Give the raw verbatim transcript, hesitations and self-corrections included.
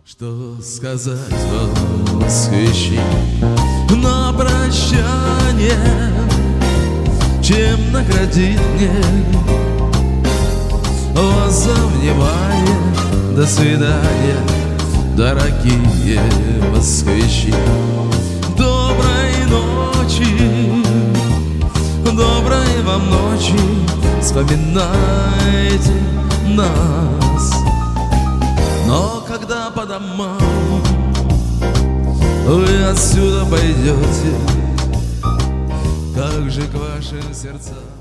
Что сказать в восхищении на прощание, чем наградить мне вас за внимание? До свидания, дорогие москвичи. Доброй ночи, доброй вам ночи. Вспоминайте нас. Но когда по домам вы отсюда пойдете, как же к вашим сердцам